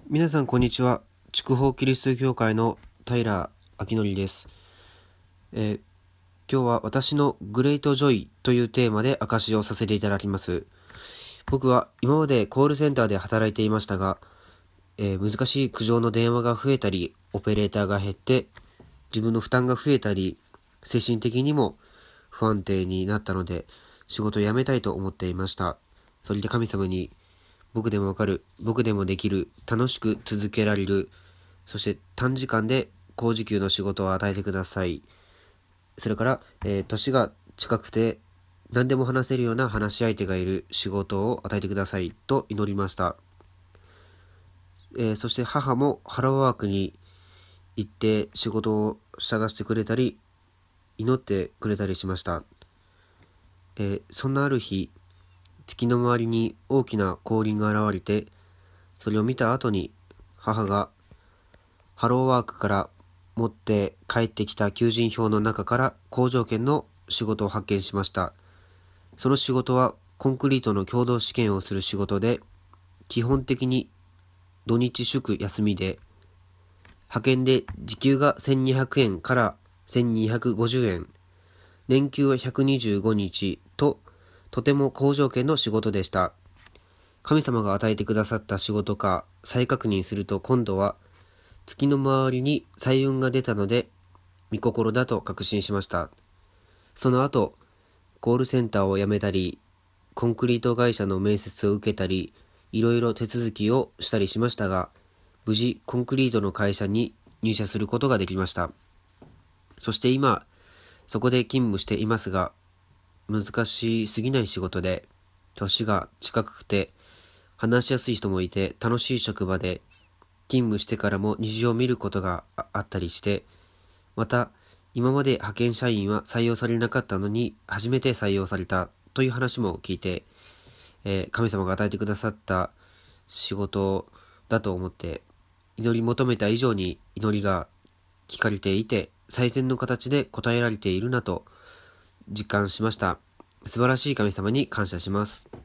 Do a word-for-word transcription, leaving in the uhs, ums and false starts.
皆さんこんにちは。筑豊キリスト教会の平明則です、えー今日は私のグレートジョイというテーマで証しをさせていただきます。僕は今までコールセンターで働いていましたが、えー難しい苦情の電話が増えたり、オペレーターが減って自分の負担が増えたり、精神的にも不安定になったので仕事を辞めたいと思っていました。それで神様に、僕でもわかる、僕でもできる、楽しく続けられる、そして短時間で高時給の仕事を与えてください。それから、えー年が近くて何でも話せるような話し相手がいる仕事を与えてくださいと祈りました。えーそして母もハローワークに行って仕事を探してくれたり、祈ってくれたりしました。えーそんなある日、月の周りに大きな光輪が現れて、それを見た後に母がハローワークから持って帰ってきた求人票の中から好条件の仕事を発見しました。その仕事はコンクリートの共同試験をする仕事で、基本的に土日祝休みで、派遣で時給がせんにひゃくえんからせんにひゃくごじゅうえん、年給はひゃくにじゅうごにちと、とても好条件の仕事でした。神様が与えてくださった仕事か再確認すると、今度は月の周りに彩雲が出たので御心だと確信しました。その後、コールセンターを辞めたり、コンクリート会社の面接を受けたり、いろいろ手続きをしたりしましたが、無事コンクリートの会社に入社することができました。そして今、そこで勤務していますが、難しすぎない仕事で、年が近くて話しやすい人もいて楽しい職場で、勤務してからも日常を見ることがああったりして、また今まで派遣社員は採用されなかったのに初めて採用されたという話も聞いて、えー神様が与えてくださった仕事だと思って、祈り求めた以上に祈りが聞かれていて、最善の形で答えられているなと実感しました。素晴らしい神様に感謝します。